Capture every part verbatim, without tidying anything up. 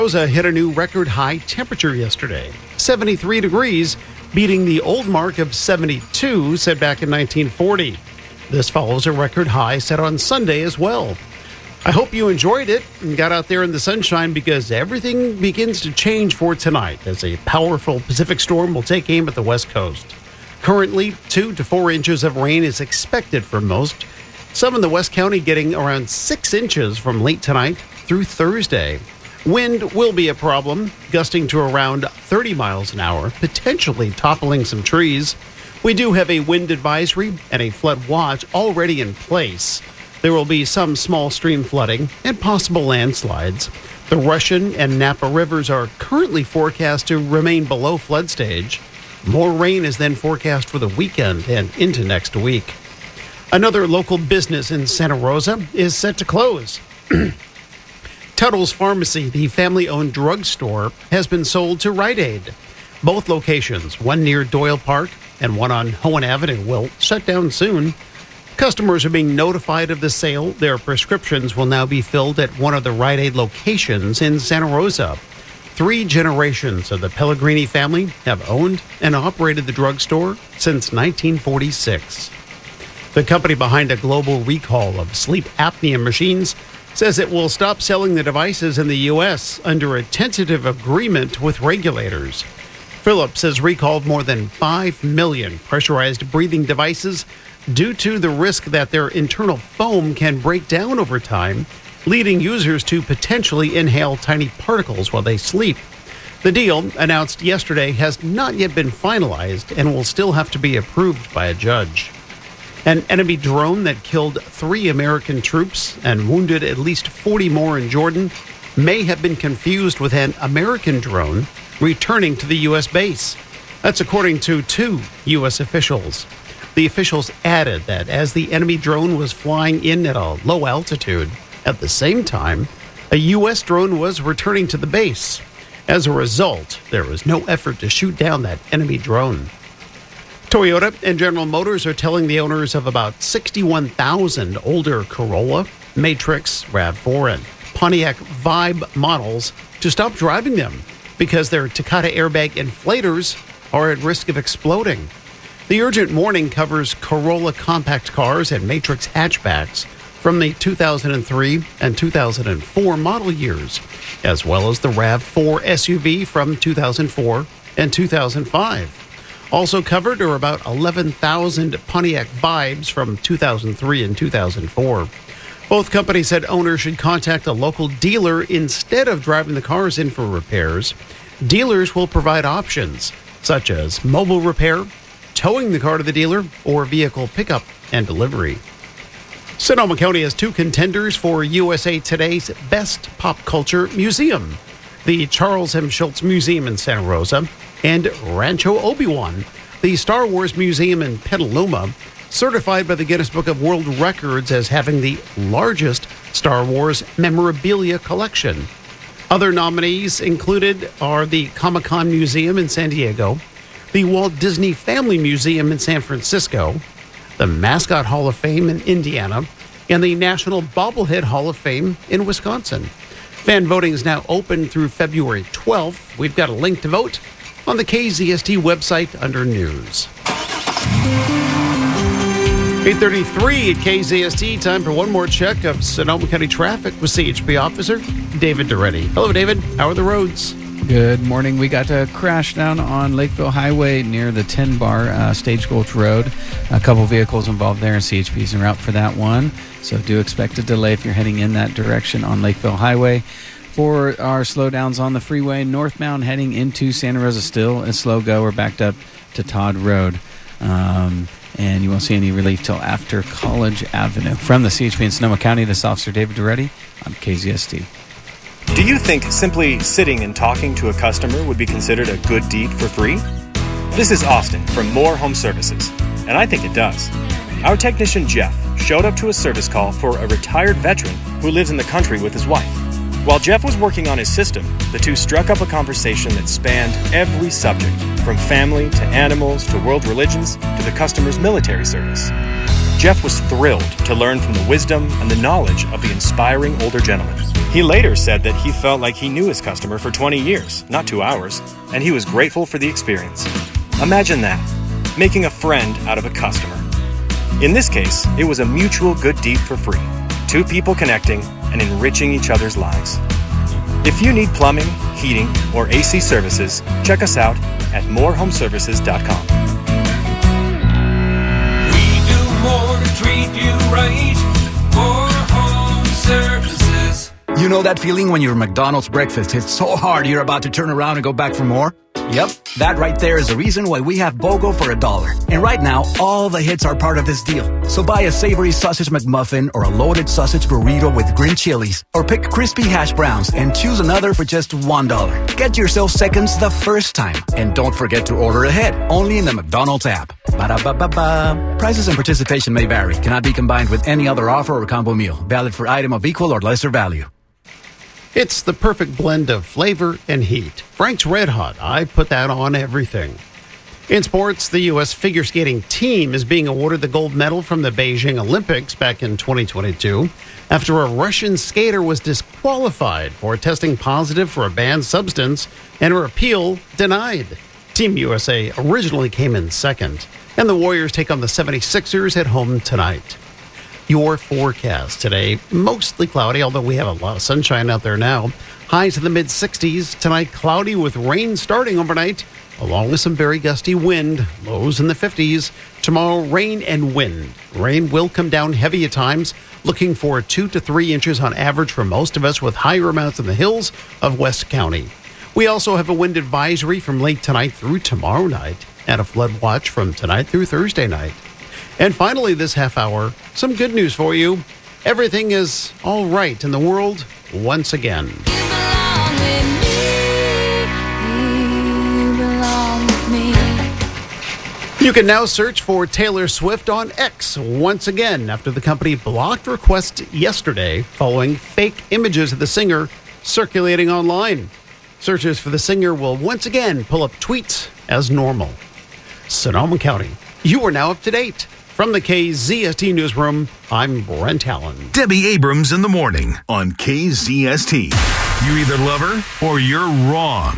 Rosa hit a new record high temperature yesterday, seventy-three degrees, beating the old mark of seventy-two set back in nineteen forty. This follows a record high set on Sunday as well. I hope you enjoyed it and got out there in the sunshine, because everything begins to change for tonight as a powerful Pacific storm will take aim at the west coast. Currently, two to four inches of rain is expected for most. Some in the West County getting around six inches from late tonight through Thursday. Wind will be a problem, gusting to around thirty miles an hour, potentially toppling some trees. We do have a wind advisory and a flood watch already in place. There will be some small stream flooding and possible landslides. The Russian and Napa rivers are currently forecast to remain below flood stage. More rain is then forecast for the weekend and into next week. Another local business in Santa Rosa is set to close. Tuttle's Pharmacy, the family-owned drugstore, has been sold to Rite Aid. Both locations, one near Doyle Park and one on Hohen Avenue, will shut down soon. Customers are being notified of the sale. Their prescriptions will now be filled at one of the Rite Aid locations in Santa Rosa. Three generations of the Pellegrini family have owned and operated the drugstore since nineteen forty-six. The company behind a global recall of sleep apnea machines says it will stop selling the devices in the U S under a tentative agreement with regulators. Philips has recalled more than five million pressurized breathing devices due to the risk that their internal foam can break down over time, leading users to potentially inhale tiny particles while they sleep. The deal, announced yesterday, has not yet been finalized and will still have to be approved by a judge. An enemy drone that killed three American troops and wounded at least forty more in Jordan may have been confused with an American drone returning to the U S base. That's according to two U S officials. The officials added that as the enemy drone was flying in at a low altitude, at the same time, a U S drone was returning to the base. As a result, there was no effort to shoot down that enemy drone. Toyota and General Motors are telling the owners of about sixty-one thousand older Corolla, Matrix, RAV four, and Pontiac Vibe models to stop driving them because their Takata airbag inflators are at risk of exploding. The urgent warning covers Corolla compact cars and Matrix hatchbacks from the two thousand three and two thousand four model years, as well as the RAV four S U V from two thousand four and two thousand five. Also covered are about eleven thousand Pontiac Vibes from two thousand three and two thousand four. Both companies said owners should contact a local dealer instead of driving the cars in for repairs. Dealers will provide options such as mobile repair, towing the car to the dealer, or vehicle pickup and delivery. Sonoma County has two contenders for U S A Today's Best Pop Culture Museum: the Charles M. Schulz Museum in Santa Rosa and Rancho Obi-Wan, the Star Wars Museum in Petaluma, certified by the Guinness Book of World Records as having the largest Star Wars memorabilia collection. Other nominees included are the Comic-Con Museum in San Diego, the Walt Disney Family Museum in San Francisco, the Mascot Hall of Fame in Indiana, and the National Bobblehead Hall of Fame in Wisconsin. Fan voting is now open through February twelfth. We've got a link to vote on the K Z S T website under News. eight thirty-three at K Z S T. Time for one more check of Sonoma County traffic with C H P Officer David Duretti. Hello, David. How are the roads? Good morning. We got a crash down on Lakeville Highway near the ten bar uh, Stagecoach Road. A couple vehicles involved there, and C H P is en route for that one. So do expect a delay if you're heading in that direction on Lakeville Highway. For our slowdowns on the freeway, northbound heading into Santa Rosa, still a slow go. We're backed up to Todd Road. Um, and you won't see any relief till after College Avenue. From the C H P in Sonoma County, this is Officer David Duretti on K Z S T. Do you think simply sitting and talking to a customer would be considered a good deed for free? This is Austin from Moore Home Services, and I think it does. Our technician Jeff showed up to a service call for a retired veteran who lives in the country with his wife. While Jeff was working on his system, the two struck up a conversation that spanned every subject, from family to animals to world religions to the customer's military service. Jeff was thrilled to learn from the wisdom and the knowledge of the inspiring older gentleman. He later said that he felt like he knew his customer for twenty years, not two hours, and he was grateful for the experience. Imagine that, making a friend out of a customer. In this case, it was a mutual good deed for free. Two people connecting and enriching each other's lives. If you need plumbing, heating, or A C services, check us out at more home services dot com. We do more to treat you right. More Home Services. You know that feeling when your McDonald's breakfast hits so hard you're about to turn around and go back for more? Yep, that right there is the reason why we have BOGO for a dollar. And right now, all the hits are part of this deal. So buy a savory sausage McMuffin or a loaded sausage burrito with green chilies, or pick crispy hash browns and choose another for just one dollar. Get yourself seconds the first time. And don't forget to order ahead, only in the McDonald's app. Ba-da-ba-ba-ba. Prices and participation may vary. Cannot be combined with any other offer or combo meal. Valid for item of equal or lesser value. It's the perfect blend of flavor and heat. Frank's Red Hot. I put that on everything. In sports, the U S figure skating team is being awarded the gold medal from the Beijing Olympics back in twenty twenty-two after a Russian skater was disqualified for testing positive for a banned substance and her appeal denied. Team U S A originally came in second, and the Warriors take on the seventy-sixers at home tonight. Your forecast today, mostly cloudy, although we have a lot of sunshine out there now. Highs in the mid sixties. Tonight, cloudy with rain starting overnight, along with some very gusty wind. Lows in the fifties. Tomorrow, rain and wind. Rain will come down heavy at times, looking for two to three inches on average for most of us, with higher amounts in the hills of West County. We also have a wind advisory from late tonight through tomorrow night, and a flood watch from tonight through Thursday night. And finally, this half hour, some good news for you. Everything is all right in the world once again. You belong with me. You belong with me. You can now search for Taylor Swift on X once again after the company blocked requests yesterday following fake images of the singer circulating online. Searches for the singer will once again pull up tweets as normal. Sonoma County, you are now up to date. From the K Z S T Newsroom, I'm Brent Allen. Debbie Abrams in the morning on K Z S T. You either love her or you're wrong.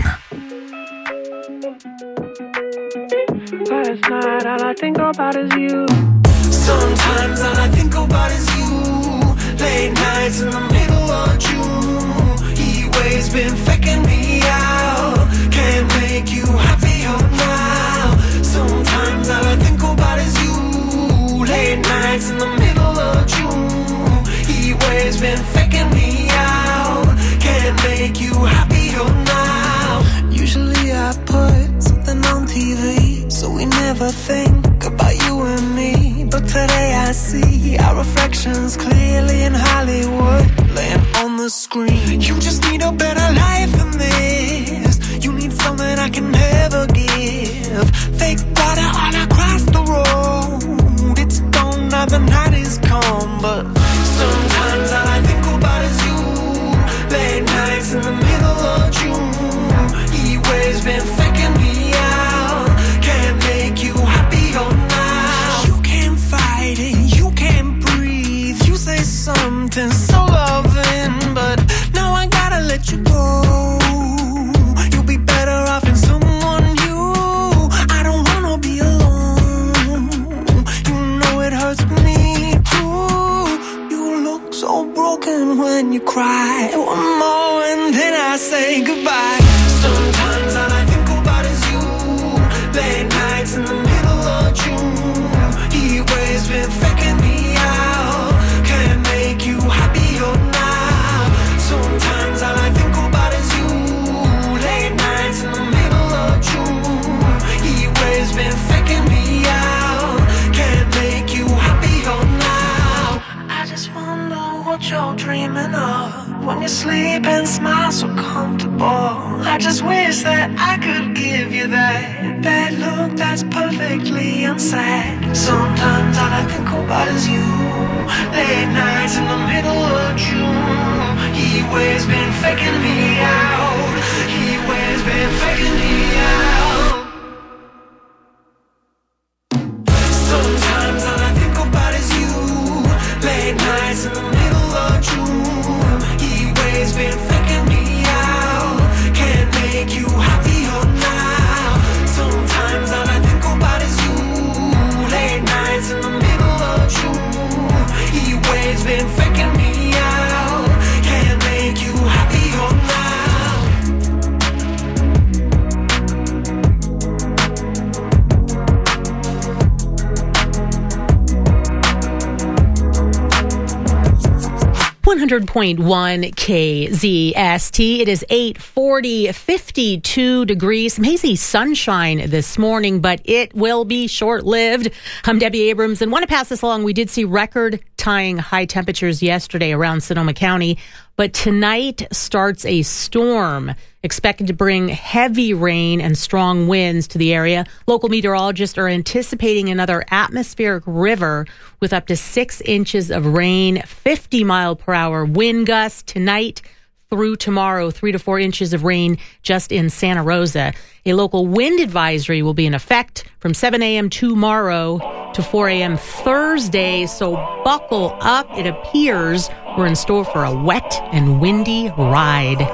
Last night, all I think about is you. Sometimes all I think about is you. Late nights in the middle of June. He always been faking me out. Can't make you happier now. Sometimes all I think about is you. Late nights in the middle of June. He always been faking me out. Can't make you happier now. Usually I put something on T V, so we never think about you and me. But today I see our reflections clearly in Hollywood, laying on the screen. You just need a better life than this. You need something I can never give. Fake water all across the road. It's gone now, the night is come. But sometimes all I think about is you. Late nights in the middle of June. He always been faking me out. Can't make you happier now. You can't fight it, you can't breathe. You say something so loving, but now I gotta let you go. You'll be better off in someone new. I don't wanna be alone. You know it hurts me too. You look so broken when you cry. One more and then I say goodbye. Sometimes all I think about is you. Late nights in the middle of June. He always been faking me out. Can't make you happier now. Sometimes all I think about is you. Late nights in the middle of June. He always been faking me out. Can't make you happier now. I just wonder what you're dreaming of when you sleep and smile so comfortable. I just wish that I could give you that bad look that's perfectly unsaid. Sometimes all I think about is you. Late nights in the middle of June. He always been faking me out. He always been faking me out. Sometimes all I think about is you. hundred point one K Z S T. It is eight forty, fifty-two degrees. Some hazy sunshine this morning, but it will be short-lived. I'm Debbie Abrams, and want to pass this along. We did see record-tying high temperatures yesterday around Sonoma County, but tonight starts a storm expected to bring heavy rain and strong winds to the area. Local meteorologists are anticipating another atmospheric river with up to six inches of rain, fifty mile per hour wind gusts tonight through tomorrow, three to four inches of rain just in Santa Rosa. A local wind advisory will be in effect from seven a.m. tomorrow to four a.m. Thursday, so buckle up. It appears we're in store for a wet and windy ride.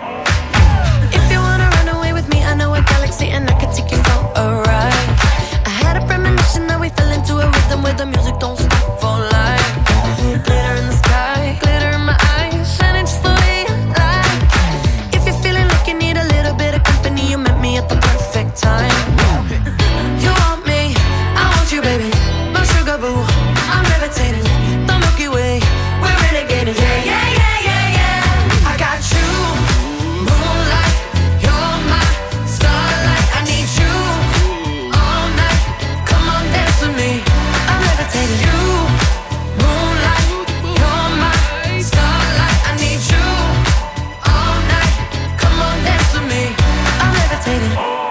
And I could take you for a ride. I had a premonition that we fell into a rhythm where the music don't stop for life. Glitter in the sky, glitter in my eyes, shining just the way I like. If you're feeling like you need a little bit of company, you met me at the perfect time. You want me, I want you, baby. My sugar boo, I'm levitating. The Milky Way, we're renegading. Yeah, yeah, yeah, yeah, yeah. I got you, moonlight. You're my starlight. I need you all night. Come on, dance with me. I'm levitating. You, moonlight. You're my starlight. I need you all night. Come on, dance with me. I'm levitating.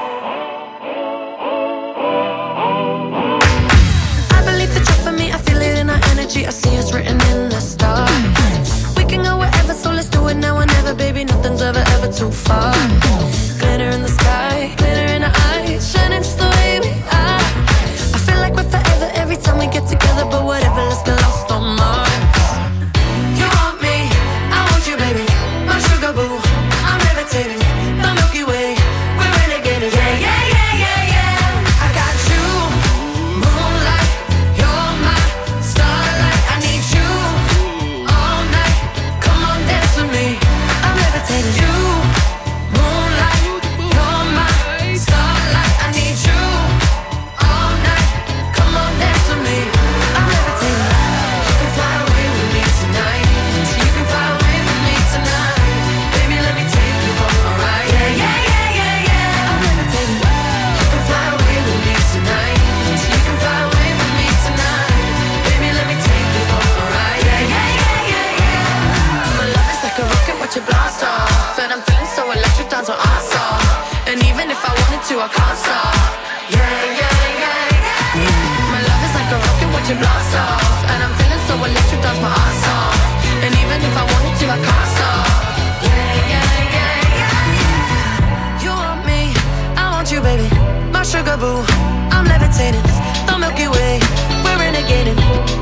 I believe that you're for me. I feel it in our energy. I see us written in the stars. We can go wherever, so let's do it now or never, baby. Nothing's ever, ever too far. Glitter in the sky, glitter in our eyes, shining just the way we are. I feel like we're forever every time we get together, but whatever, let's get lost on Mars. You want me, I want you, baby. My sugar boo, I'm levitating. The Milky Way, we're renegading. Yeah, yeah, yeah, yeah, yeah. I got you, moonlight. You're my starlight. I need you all night. Come on, dance with me. I'm levitating. You, moonlight. You're my starlight. I need you all night. Come on, dance with me. I'm levitating. You can fly away with me tonight. So you can fly away with me tonight. Baby, let me take you for a ride. Yeah, yeah, yeah, yeah, yeah. I'm levitating. You can fly away with me tonight. So you can fly away with me tonight. Baby, let me take you for a ride. Yeah, yeah, yeah, yeah, yeah. My love is like a rocket, watch it blast off. And I'm feeling so electric, dance on our song. And even if I wanted to, I can't stop. Yeah, yeah, yeah, yeah. My love is like a rocket, watch it blast off. And I'm feeling so electric, dance my ass off. And even if I wanted to, I can't stop. Yeah, yeah, yeah, yeah. You want me, I want you, baby. My sugar boo, I'm levitating. The Milky Way, we're renegading.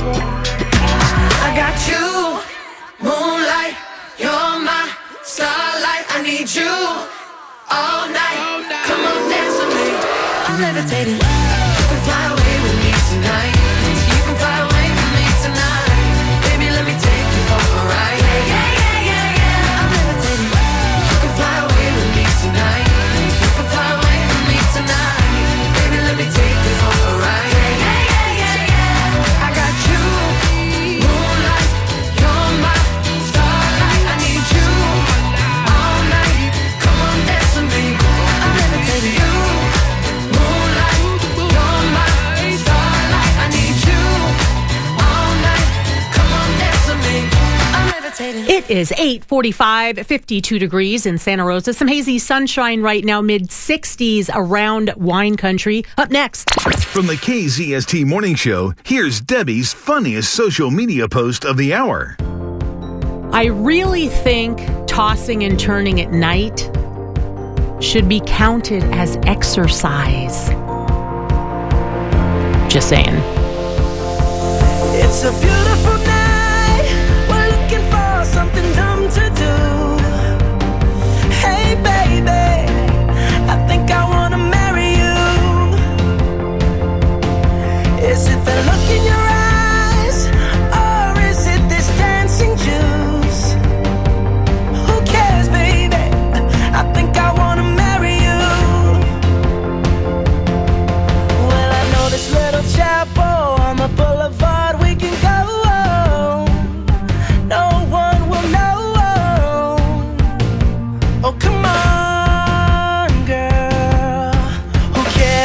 I got you, moonlight. You're my starlight. I need you all night. Come on, dance with me. I'm levitating. You can fly away with me tonight. You can fly away with me tonight. Baby, let me take you for a ride. Yeah, yeah, yeah, yeah, yeah. I'm levitating. You can fly away with me tonight. You can fly away with me tonight. Baby, let me take you for a ride. Yeah, yeah, yeah, yeah, yeah. I got you, moonlight. You're my starlight. I need you all night. Come on, dance with me. I'm levitating. You, moonlight. You're my starlight. I need you all night. Come on, dance with me. I'm levitating. It is eight forty-five, fifty-two degrees in Santa Rosa. Some hazy sunshine right now, mid sixties around wine country. Up next. From the K Z S T Morning Show, here's Debbie's funniest social media post of the hour. I really think tossing and turning at night should be counted as exercise. Just saying. It's a beautiful night. We're looking for something dumb to do. Hey, baby, I think I want to marry you. Is it the look in your eyes, or is it this dancing juice? Who cares, baby? I think I want to marry you. Well, I know this little chapel on the boulevard we can go.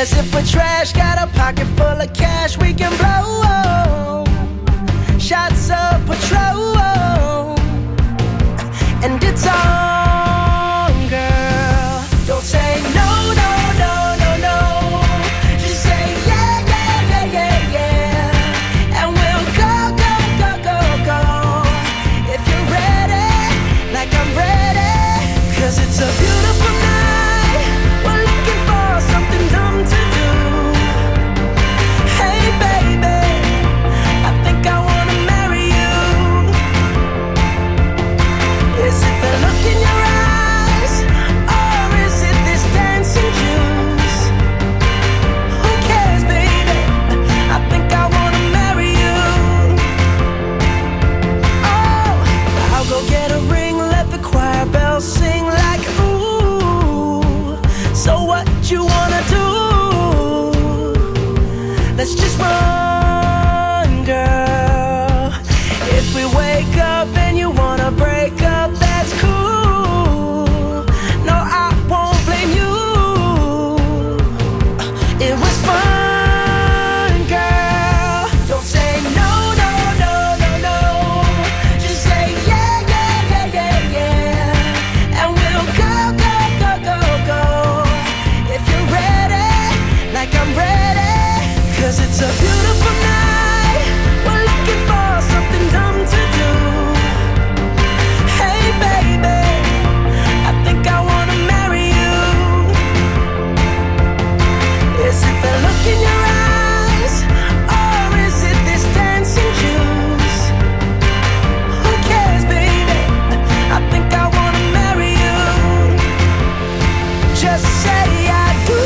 As if we're trash, got a pocket full of cash we can blow. Shots of Patrol, and it's on, girl. Don't say no, no, no, no, no. Just say yeah, yeah, yeah, yeah, yeah. And we'll go, go, go, go, go. If you're ready, like I'm ready. Cause it's a beautiful night. We're looking for something dumb to do. Hey, baby, I think I wanna marry you. Is it the look in your eyes, or is it this dancing juice? Who cares, baby? I think I wanna marry you. Oh, I'll go get a ring, let the choir bells sing like ooh. So what you wanna do? Let's just run, girl. If we wake up and you wanna break up, that's cool. No, I won't blame you. It was fun, girl. Don't say no, no, no, no, no. Just say yeah, yeah, yeah, yeah, yeah. And we'll go, go, go, go, go. If you're ready, like I'm ready. Cause it's a beautiful night. We're looking for something dumb to do. Hey, baby, I think I wanna marry you. Is it the look in your eyes, or is it this dancing juice? Who cares, baby? I think I wanna marry you. Just say I do.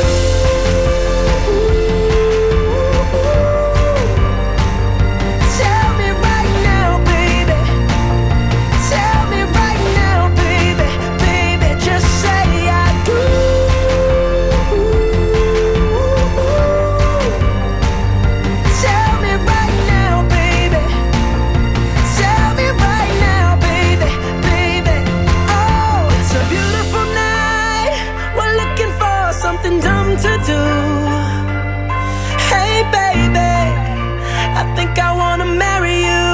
Tell me right now, baby. Tell me right now, baby. Baby, just say I do. Tell me right now, baby. Tell me right now, baby. Baby, oh, it's a beautiful night. We're looking for something dumb to do. Hey, baby, I think I wanna marry you.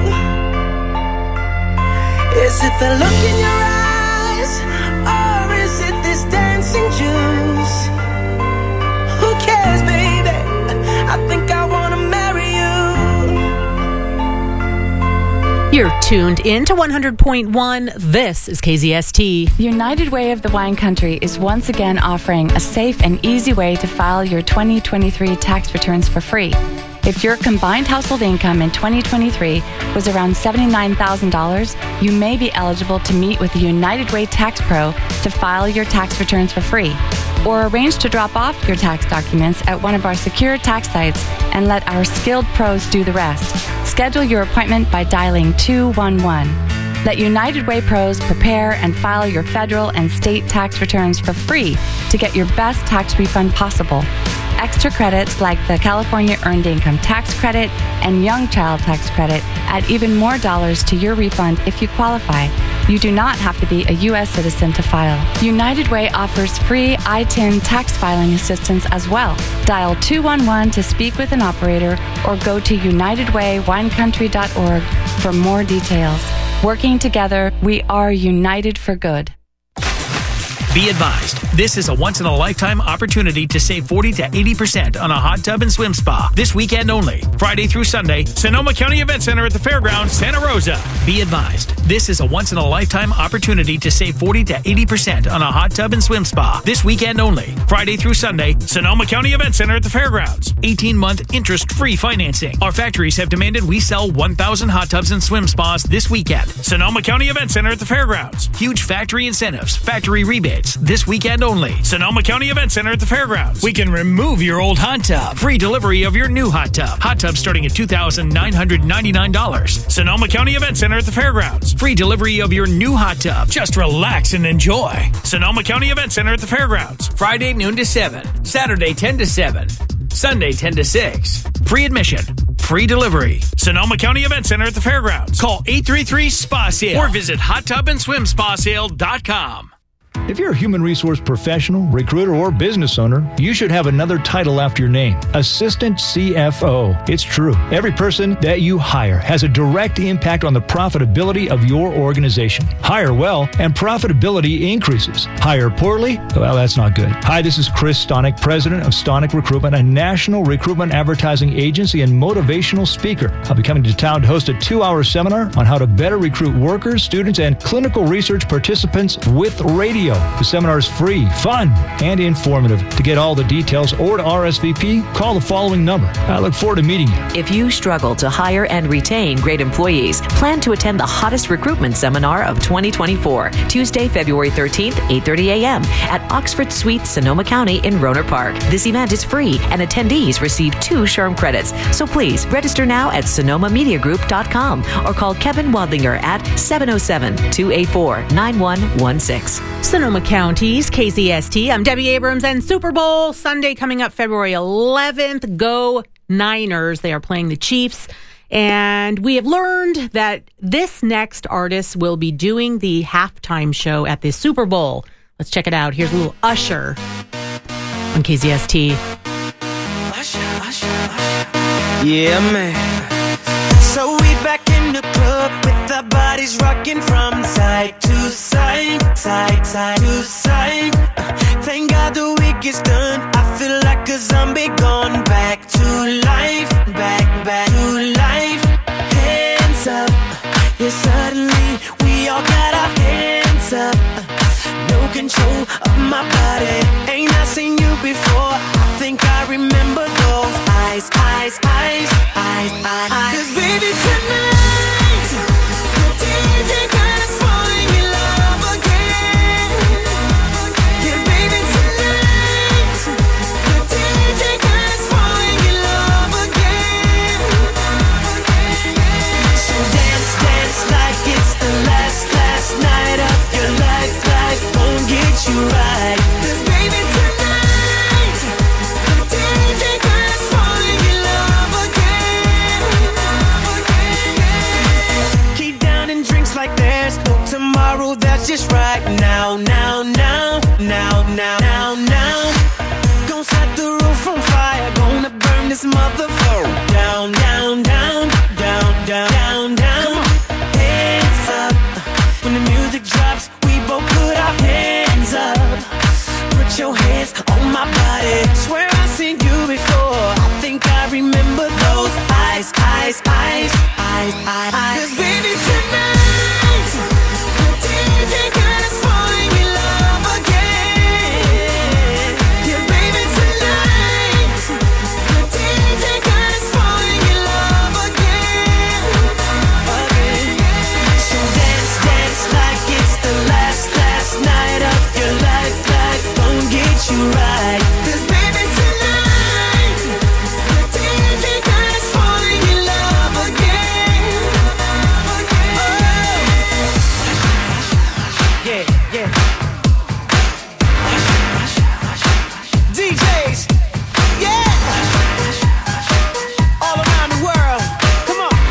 Is it the look in your eyes, or is it this dancing juice? Who cares, baby? I think I wanna marry you. You're tuned in to one hundred point one. This is K Z S T. United Way of the Wine Country is once again offering a safe and easy way to file your twenty twenty-three tax returns for free. If your combined household income in twenty twenty-three was around seventy-nine thousand dollars, you may be eligible to meet with the United Way Tax Pro to file your tax returns for free. Or arrange to drop off your tax documents at one of our secure tax sites and let our skilled pros do the rest. Schedule your appointment by dialing two one one. Let United Way pros prepare and file your federal and state tax returns for free to get your best tax refund possible. Extra credits like the California Earned Income Tax Credit and Young Child Tax Credit add even more dollars to your refund if you qualify. You do not have to be a U S citizen to file. United Way offers free I T I N tax filing assistance as well. Dial two one one to speak with an operator or go to united way wine country dot org for more details. Working together, we are united for good. Be advised, this is a once-in-a-lifetime opportunity to save forty to eighty percent on a hot tub and swim spa this weekend only. Friday through Sunday, Sonoma County Event Center at the Fairgrounds, Santa Rosa. Be advised, this is a once-in-a-lifetime opportunity to save forty to eighty percent on a hot tub and swim spa this weekend only. Friday through Sunday, Sonoma County Event Center at the Fairgrounds. eighteen-month interest-free financing. Our factories have demanded we sell one thousand hot tubs and swim spas this weekend. Sonoma County Event Center at the Fairgrounds. Huge factory incentives, factory rebates this weekend only. Sonoma County Event Center at the Fairgrounds. We can remove your old hot tub. Free delivery of your new hot tub. Hot tub starting at two thousand nine hundred ninety-nine dollars. Sonoma County Event Center at the Fairgrounds. Free delivery of your new hot tub. Just relax and enjoy. Sonoma County Event Center at the Fairgrounds. Friday noon to seven. Saturday ten to seven. Sunday ten to six. Free admission. Free delivery. Sonoma County Event Center at the Fairgrounds. Call eight three three, S P A, SALE or visit hot tub and swim spa sale dot com. If you're a human resource professional, recruiter, or business owner, you should have another title after your name, Assistant C F O. It's true. Every person that you hire has a direct impact on the profitability of your organization. Hire well, and profitability increases. Hire poorly? Well, that's not good. Hi, this is Chris Stonick, president of Stonick Recruitment, a national recruitment advertising agency and motivational speaker. I'll be coming to town to host a two-hour seminar on how to better recruit workers, students, and clinical research participants with radio. The seminar is free, fun, and informative. To get all the details or to R S V P, call the following number. I look forward to meeting you. If you struggle to hire and retain great employees, plan to attend the hottest recruitment seminar of twenty twenty-four, Tuesday, February thirteenth, eight thirty a.m. at Oxford Suite, Sonoma County in Rohnert Park. This event is free, and attendees receive two SHRM credits. So please register now at sonoma media group dot com or call Kevin Wadlinger at seven oh seven, two eight four, nine one one six. Sonoma County's K Z S T. I'm Debbie Abrams, and Super Bowl Sunday coming up February eleventh. Go Niners. They are playing the Chiefs. And we have learned that this next artist will be doing the halftime show at the Super Bowl. Let's check it out. Here's a little Usher on K Z S T. Usher, Usher, Usher. Yeah, man. So we back in the club with our bodies rocking from side to side, side, side to side. Uh, thank God the week is done. I feel like a zombie gone back to life, back, back to life. Hands up, yeah, suddenly we all got our hands up. Uh, no control of my body. Ain't I seen you before? I think I remember those eyes, eyes, eyes, eyes, eyes, eyes. 'Cause baby tonight, the D J got us falling in love again. Yeah, baby tonight, the D J got us falling in love again. So dance, dance like it's the last, last night of your life. Life won't get you right. 'Cause baby tonight, the D J got us falling in love again. Keep down and drinks like there's no tomorrow. That's just right now, now, now, now, now, now, now. Gonna set the roof on fire. Gonna burn this motherfucker down, down, down, down, down, down, down. Hands up when the music drops. We both put our hands up. Put your hands on my body. Swear I've seen you before. I think I remember those eyes, eyes, eyes, eyes, eyes, eyes. 'Cause baby tonight, the D J got us falling in love again. Yeah, baby tonight, the D J got us falling in love again. Again. So dance, dance like it's the last, last night of your life. Life won't get you right. 'Cause baby tonight, the D J got us falling in love again. Oh. Yeah, yeah. D Js, yeah. All around the world, come on.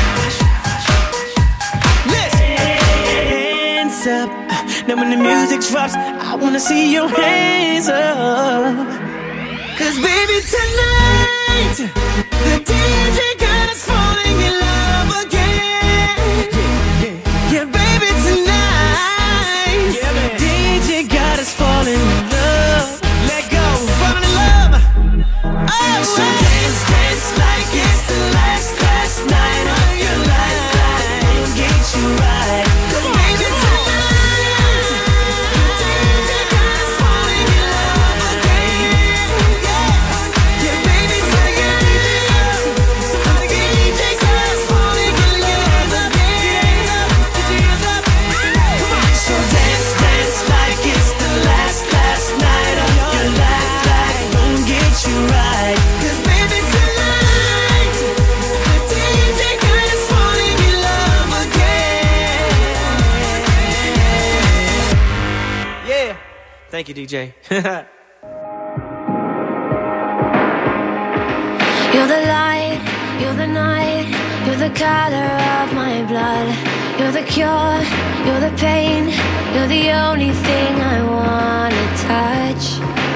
Listen. Hands up. Now when the music drops, I wanna see your hands up. 'Cause baby tonight, the D J got us falling in love again. Yeah, yeah. Yeah, baby tonight, yeah, man. D J got us falling in love. Let go, falling in love. Oh, so dance, dance like it's the last, last night of your life. Life won't get you right. 'Cause baby tonight, the D J got us falling in love again. Yeah, yeah, baby tonight, the D J got us falling in love again. Put your hands up, come on. So dance, dance like it's the last, last night of your life. Life won't get you right. 'Cause baby tonight, the D J got us falling in love again. Yeah, thank you, D J. You're the light, you're the night, you're the color of my blood. You're the cure, you're the pain, You're the only thing I wanna touch.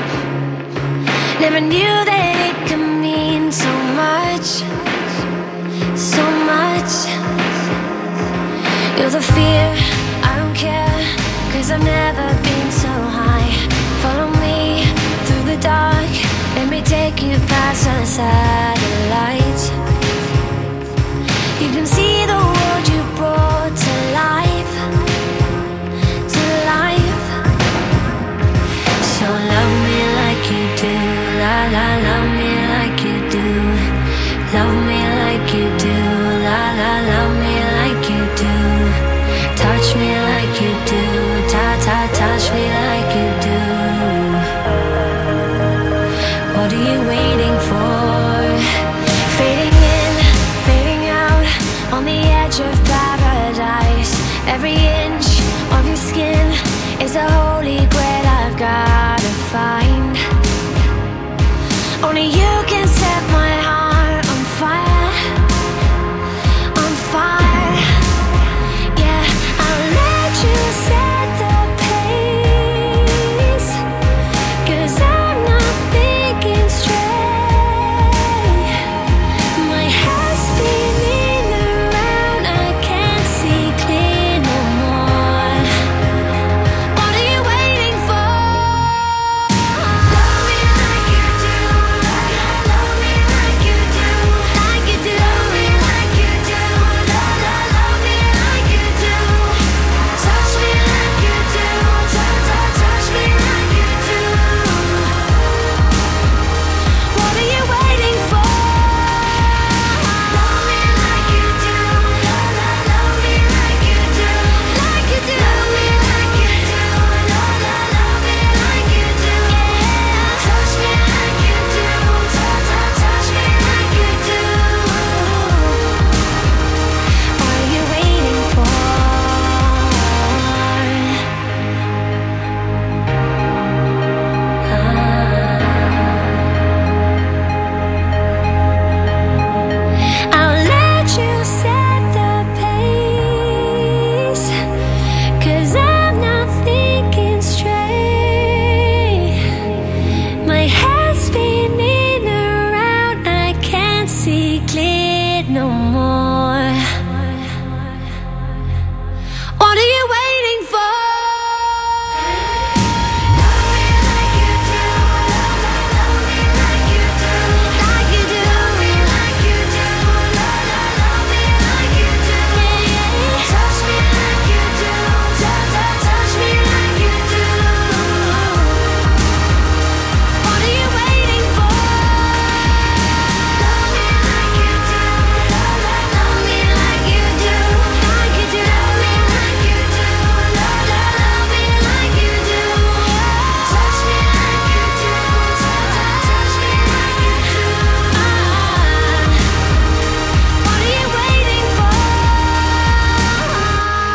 Never knew that it could mean so much, so much. You're the fear, I don't care, cause I've never been so high. Follow me through the dark, let me take you past the satellites. You can see the world you brought to life, to life. So love me like you do, la la, love me like you do. Love me like you do, la la, love me like you do. Touch me like you do, ta ta, touch me like you do. What are you waiting for? Fading in, fading out, on the edge of paradise. Every inch of your skin is a holy grail I've gotta find. Only you can set my heart on fire, on fire. Yeah, I'll let you set the pace, cause I'm not thinking straight. My head's spinning around, I can't see clear no more. What are you waiting for? Love me like you do, love me like you do, like you do. Love me like you do, love, love, love me like you do. Touch me like you do, touch, touch, touch me like you do. What are you waiting for? Love me like you do, love, love, love me like you do, like you do. Love me like you do, love, love, love me like you do. Touch me like you do, touch, touch, touch me like you do. What are you waiting for? I'll let you set the pace, cause I'm not thinking straight. My head's spinning around, I can't see clear no more. What are you waiting for? Love me like you do, love, love, love me like you do, like you do. Love me like you do, love, love, love me like you do. Touch me like you do, touch, touch, touch me like you do. What are you waiting for? Love me like you do, love, love, love me like you do, like you do. Love me like you do, love, love, love me like you do. Touch me like you do, touch, touch, touch me like you do. What are you waiting for?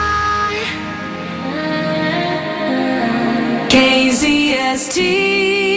K Z S T